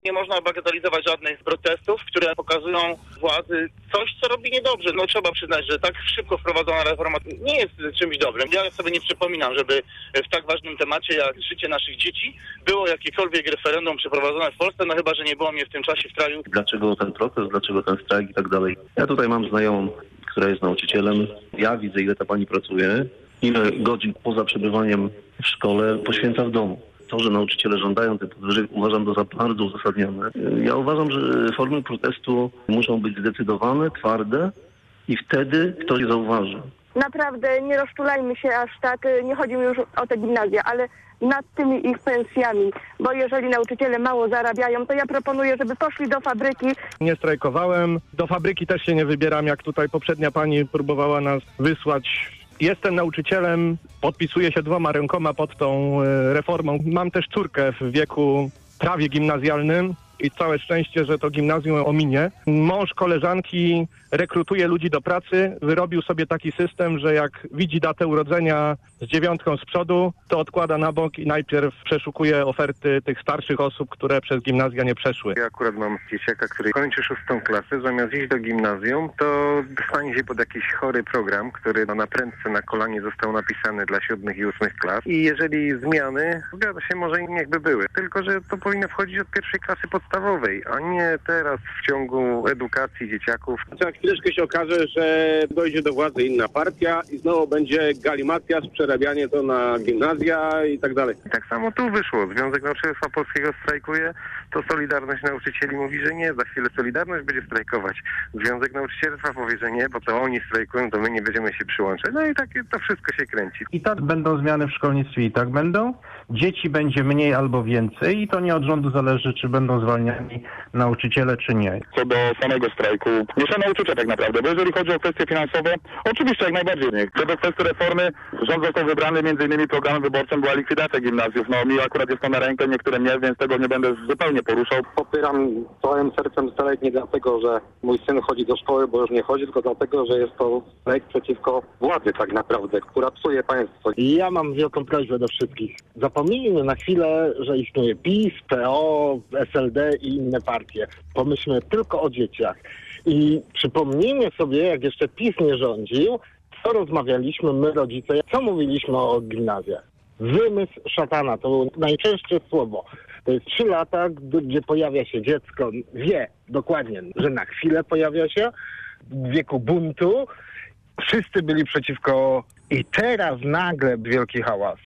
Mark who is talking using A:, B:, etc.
A: Nie można bagatelizować żadnych z protestów, które pokazują władzy coś, co robi niedobrze. No trzeba przyznać, że tak szybko wprowadzona reforma nie jest czymś dobrym. Ja sobie nie przypominam, żeby w tak ważnym temacie jak życie naszych dzieci było jakiekolwiek referendum przeprowadzone w Polsce, no chyba, że nie było mnie w tym czasie w kraju.
B: Dlaczego ten protest, dlaczego ten strajk i tak dalej. Ja tutaj mam znajomą, która jest nauczycielem. Ja widzę, ile ta pani pracuje, ile godzin poza przebywaniem w szkole poświęca w domu. To, że nauczyciele żądają tych podwyżek, uważam to za bardzo uzasadnione. Ja uważam, że formy protestu muszą być zdecydowane, twarde i wtedy ktoś zauważy.
C: Naprawdę nie rozczulajmy się aż tak, nie chodzi mi już o te gimnazja, ale nad tymi ich pensjami, bo jeżeli nauczyciele mało zarabiają, to ja proponuję, żeby poszli do fabryki.
D: Nie strajkowałem, do fabryki też się nie wybieram, jak tutaj poprzednia pani próbowała nas wysłać. Jestem nauczycielem, podpisuję się 2 rękoma pod tą reformą. Mam też córkę w wieku prawie gimnazjalnym i całe szczęście, że to gimnazjum ominie. Mąż koleżanki rekrutuje ludzi do pracy, wyrobił sobie taki system, że jak widzi datę urodzenia z 9 z przodu, to odkłada na bok i najpierw przeszukuje oferty tych starszych osób, które przez gimnazja nie przeszły.
E: Ja akurat mam dzieciaka, który kończy 6. klasę, zamiast iść do gimnazjum, to dostanie się pod jakiś chory program, który na prędce na kolanie został napisany dla 7. i 8. klas. I jeżeli zmiany, zgadza się, może niech by były, tylko że to powinno wchodzić od 1. klasy podstawowej, a nie teraz w ciągu edukacji dzieciaków.
F: Za chwileczkę się okaże, że dojdzie do władzy inna partia i znowu będzie galimatia, przerabianie to na gimnazja i tak dalej.
E: Tak samo tu wyszło. Związek Nauczycielstwa Polskiego strajkuje, to Solidarność Nauczycieli mówi, że nie, za chwilę Solidarność będzie strajkować. Związek Nauczycielstwa powie, że nie, bo to oni strajkują, to my nie będziemy się przyłączać. No i tak to wszystko się kręci.
G: I tak będą zmiany w szkolnictwie, i tak będą. Dzieci będzie mniej albo więcej i to nie od rządu zależy, czy będą zwalniani nauczyciele, czy nie.
H: Co do samego strajku, nie szanowni uczucia tak naprawdę, bo jeżeli chodzi o kwestie finansowe, oczywiście jak najbardziej nie. Co do kwestii reformy, rząd został wybrany m.in. programem wyborczym była likwidacja gimnazjów. No mi akurat jest to na rękę, niektórym nie, więc tego nie będę zupełnie poruszał.
I: Popieram całym sercem strajk nie dlatego, że mój syn chodzi do szkoły, bo już nie chodzi, tylko dlatego, że jest to strajk przeciwko władzy tak naprawdę, która psuje państwo.
J: Ja mam wielką prośbę do wszystkich. Zapomnijmy na chwilę, że istnieje PiS, PO, SLD i inne partie. Pomyślmy tylko o dzieciach. I przypomnijmy sobie, jak jeszcze PiS nie rządził, co rozmawialiśmy my rodzice, co mówiliśmy o gimnazjach. Wymysł szatana, to było najczęstsze słowo. To jest 3 lata, gdzie pojawia się dziecko, wie dokładnie, że na chwilę pojawia się, w wieku buntu. Wszyscy byli przeciwko i teraz nagle wielki hałas.